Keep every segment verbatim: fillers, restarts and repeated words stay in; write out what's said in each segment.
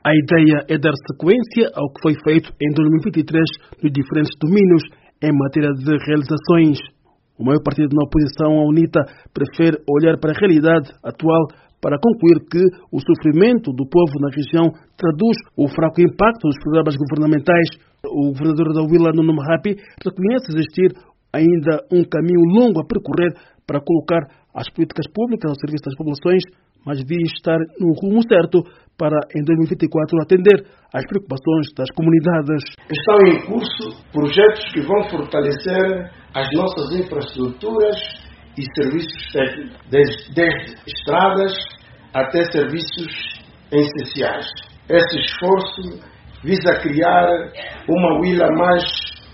A ideia é dar sequência ao que foi feito em dois mil e vinte e três nos diferentes domínios em matéria de realizações. O maior partido na oposição, a UNITA, prefere olhar para a realidade atual para concluir que o sofrimento do povo na região traduz o fraco impacto dos programas governamentais. O governador da Huila, Nuno Marape, reconhece existir ainda um caminho longo a percorrer para colocar as políticas públicas ao serviço das populações, mas diz estar no rumo certo para, em dois mil e vinte e quatro, atender às preocupações das comunidades. Estão em curso projetos que vão fortalecer as nossas infraestruturas e serviços técnicos, desde, desde estradas até serviços essenciais. Esse esforço visa criar uma Huila mais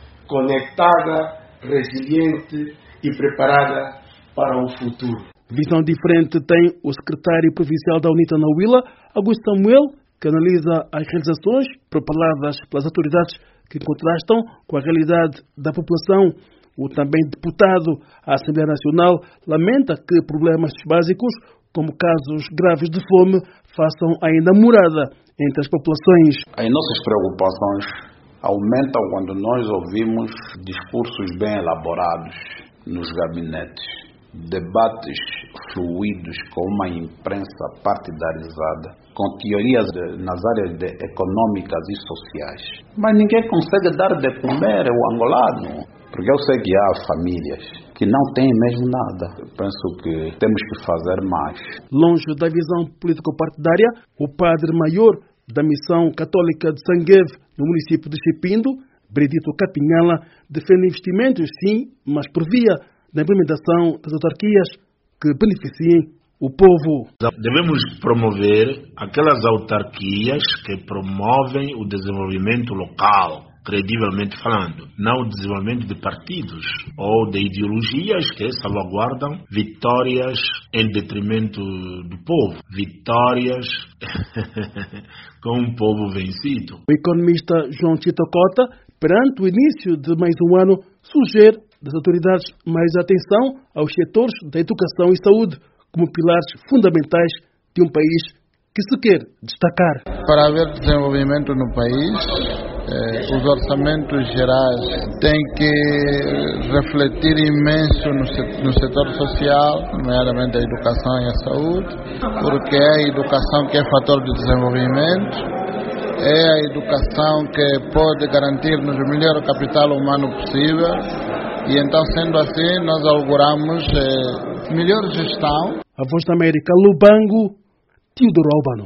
conectada, resiliente e preparada para o futuro. Visão diferente tem o secretário provincial da UNITA na Huila, Augusto Samuel, que analisa as realizações propaladas pelas autoridades que contrastam com a realidade da população. O também deputado à Assembleia Nacional lamenta que problemas básicos, como casos graves de fome, façam ainda morada entre as populações. As nossas preocupações aumentam quando nós ouvimos discursos bem elaborados nos gabinetes, debates fluidos com uma imprensa partidarizada, com teorias de, nas áreas de econômicas e sociais. Mas ninguém consegue dar de comer ao angolano, porque eu sei que há famílias que não têm mesmo nada. Eu penso que temos que fazer mais. Longe da visão político-partidária, o padre maior da Missão Católica de Sangueve, no município de Chipindo, Bredito Capinhala, defende investimentos, sim, mas por via da implementação das autarquias que beneficiem o povo. Devemos promover aquelas autarquias que promovem o desenvolvimento local, credivelmente falando, não o desenvolvimento de partidos ou de ideologias que salvaguardam vitórias em detrimento do povo, vitórias com um povo vencido. O economista João Tito Cota, perante o início de mais um ano, sugere das autoridades mais atenção aos setores da educação e saúde como pilares fundamentais de um país que se quer destacar. Para haver desenvolvimento no país, eh, os orçamentos gerais têm que refletir imenso no, no setor social, nomeadamente a educação e a saúde, porque é a educação que é fator de desenvolvimento, é a educação que pode garantir-nos o melhor capital humano possível. E então, sendo assim, nós auguramos eh, melhor gestão. A Voz da América, Lubango, Teodoro Albano.